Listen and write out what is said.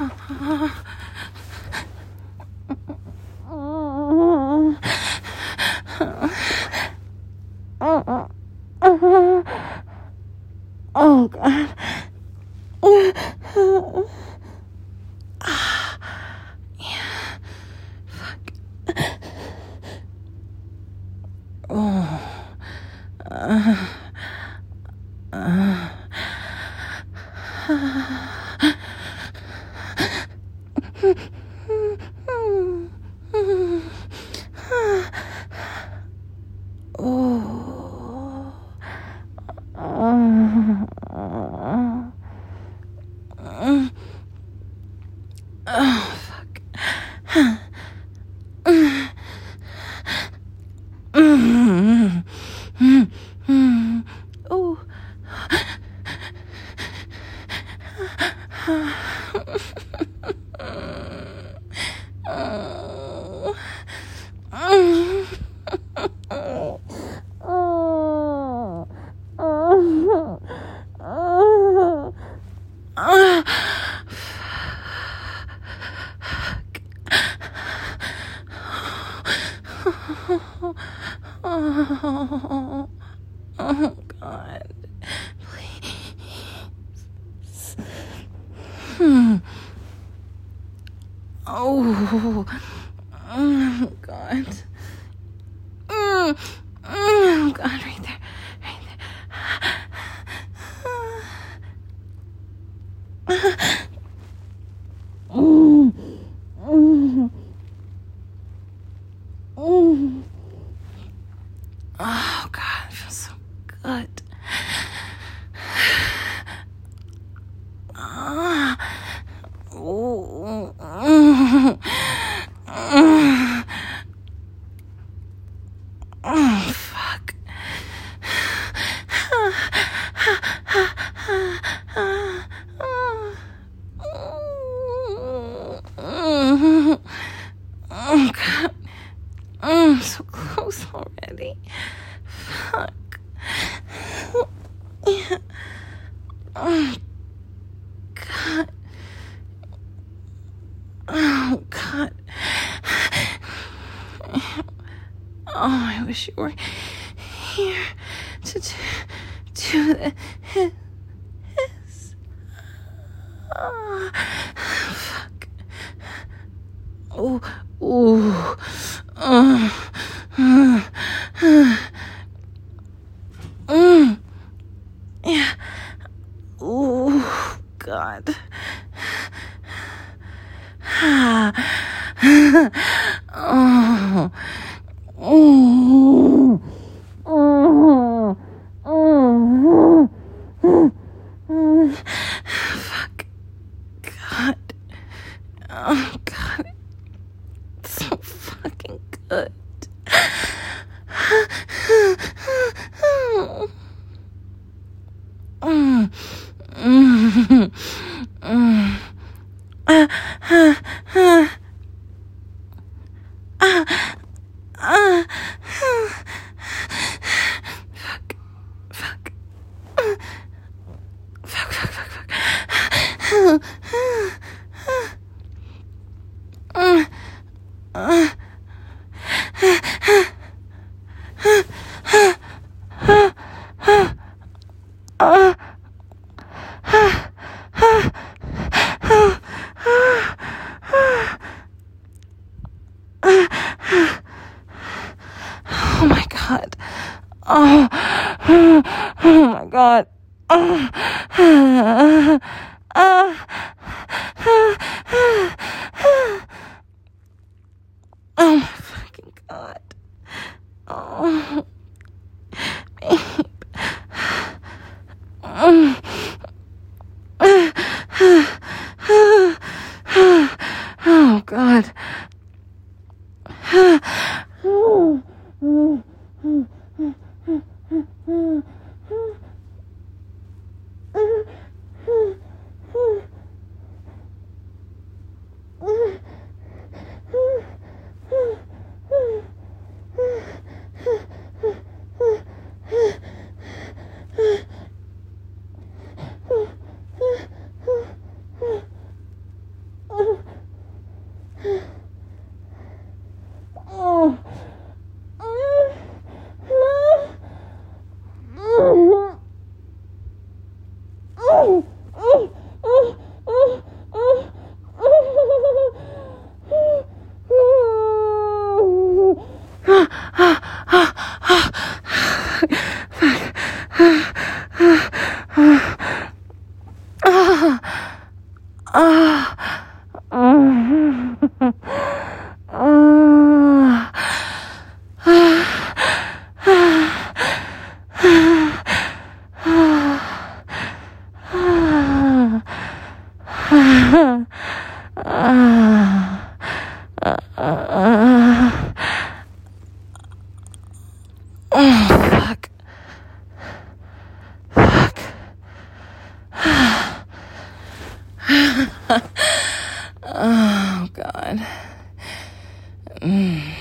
Oh, God. Yeah. Fuck. Oh. Oh, fuck. Oh. Oh, God. Please. Oh. Oh, God. Oh, God, right there. Right there. Oh, God, it feels so good. Oh, fuck. Oh, God. I'm so close already. Fuck. Yeah. Oh, God. Oh, God. Oh, I wish you were here to do this. Oh, fuck. Oh, oh. Yeah. Oh, God. Oh. Oh. Fuck. God. Oh, God. It's so fucking good. Fuck. Fuck. Oh my God. Oh, oh my God. Oh my fucking God. Oh, babe. Oh, God. Fuck. Oh, God.